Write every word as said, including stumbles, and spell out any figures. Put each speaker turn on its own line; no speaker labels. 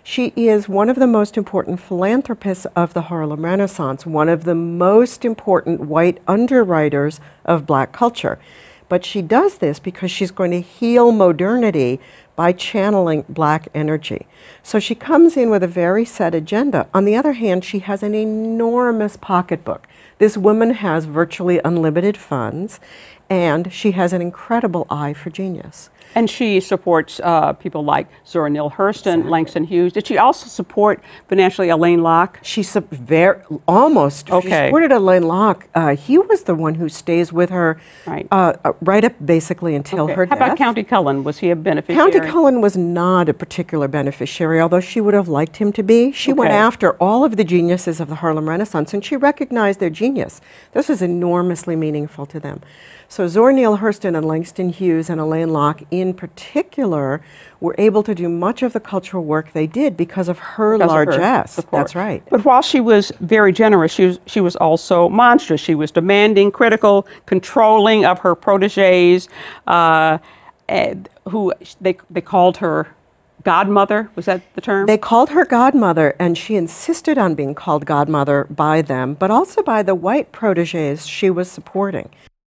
She is one of the most important philanthropists of the Harlem Renaissance, one of the most important white underwriters of black culture. But she does this because she's going to heal modernity by channeling black energy. So she comes in with a very set agenda. On the other hand, she has an enormous pocketbook. This woman has virtually unlimited funds, and she has an incredible eye for genius.
And she supports uh, people like Zora Neale Hurston, exactly. Langston Hughes. Did she also support financially Alain Locke?
She sub- very, almost.
Okay.
She supported Alain Locke. Uh, he was the one who stays with her
right,
uh, right up basically until
okay.
her
How
death.
How about County Cullen? Was he a beneficiary?
County Cullen was not a particular beneficiary, although she would have liked him to be. She
okay.
went after all of the geniuses of the Harlem Renaissance, and she recognized their genius. This was enormously meaningful to them. So Zora Neale Hurston and Langston Hughes and Alain Locke in particular were able to do much of the cultural work they did because of her
because
largesse.
Of her,
That's right.
But while she was very generous, she was, she was also monstrous. She was demanding, critical, controlling of her proteges, uh, who they, they called her godmother. Was that the term?
They called her godmother, and she insisted on being called godmother by them, but also by the white proteges she was supporting.